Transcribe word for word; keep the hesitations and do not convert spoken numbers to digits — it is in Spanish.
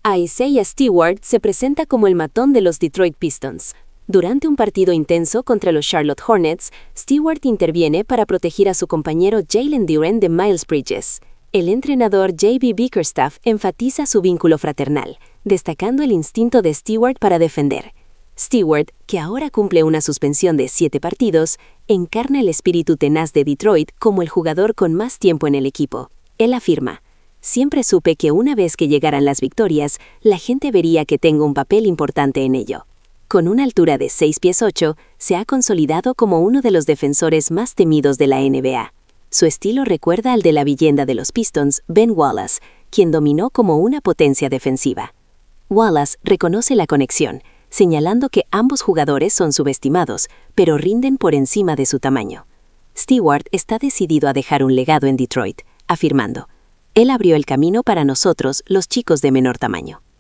A Isaiah Stewart se presenta como el matón de los Detroit Pistons. Durante un partido intenso contra los Charlotte Hornets, Stewart interviene para proteger a su compañero Jalen Duren de Miles Bridges. El entrenador J B Bickerstaff enfatiza su vínculo fraternal, destacando el instinto de Stewart para defender. Stewart, que ahora cumple una suspensión de siete partidos, encarna el espíritu tenaz de Detroit como el jugador con más tiempo en el equipo. Él afirma: «Siempre supe que una vez que llegaran las victorias, la gente vería que tengo un papel importante en ello». Con una altura de seis pies ocho, se ha consolidado como uno de los defensores más temidos de la N B A. Su estilo recuerda al de la leyenda de los Pistons, Ben Wallace, quien dominó como una potencia defensiva. Wallace reconoce la conexión, señalando que ambos jugadores son subestimados, pero rinden por encima de su tamaño. Stewart está decidido a dejar un legado en Detroit, afirmando: «Él abrió el camino para nosotros, los chicos de menor tamaño».